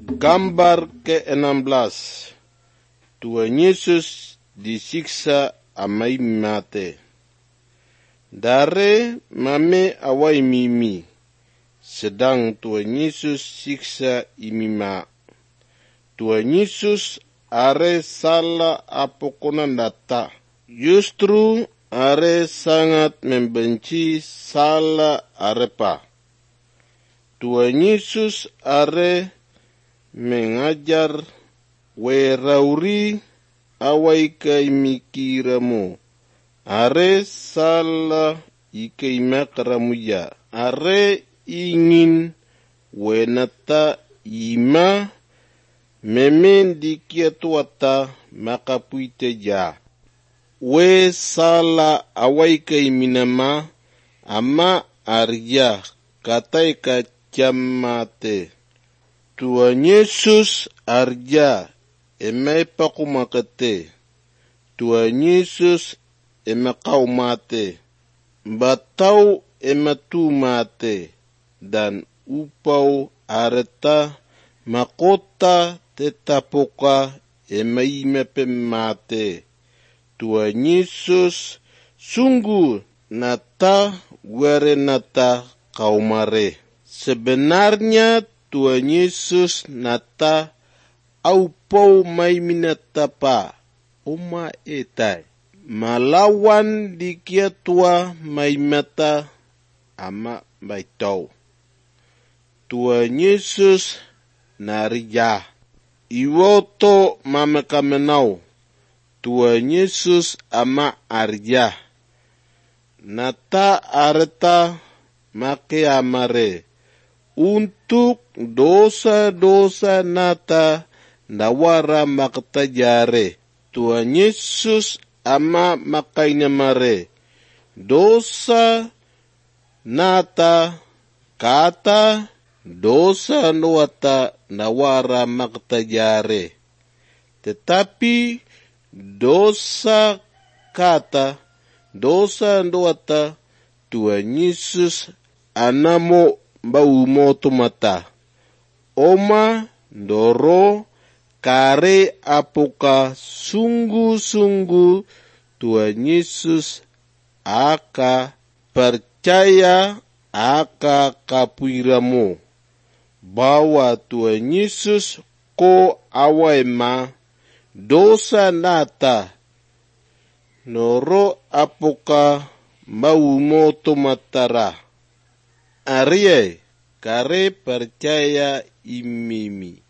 Gambar ke-16. Tuhan Yesus disiksa amai mate. Dare mame awai mimi. Sedang Tuhan Yesus siksa imima. Tuhan Yesus are salah apokonan data. Justru are sangat membenci salah arepa. Tuhan Yesus are mengajar werauri awai kai mikiramu. Are salah ikai makaramuya. Are ingin wenata ima memen dikiatuata makapuiteja. We salah awai kai minama ama arya katai kacamate. Tuhan Yesus arja emai pakumakate. Tuhan Yesus emakau mate. Batau ematu mate. Dan upau areta makota tetapoka emai mepe mate. Tuhan Yesus sungguh nata nata kaumare. Sebenarnya Tuhan Yesus nata aupau mai minatapa oma etai malawan dikia tua mai mata ama baitau. Tuhan Yesus narija iwoto mamekamenau. Tuhan Yesus ama arja nata areta make amare untuk dosa-dosa nata nawara maktajare. Tuhan Yesus ama makainya mare dosa nata kata dosa nuata nawara maktajare. Tetapi dosa kata dosa nuata Tuhan Yesus anamo bau moto mata. Oma doro kare apoka sungguh-sungguh Tuhan Yesus aka percaya aka kapuiramu bahwa Tuhan Yesus ko awaima dosa nata noro apoka bau moto matara. Arye kare percaya imimi.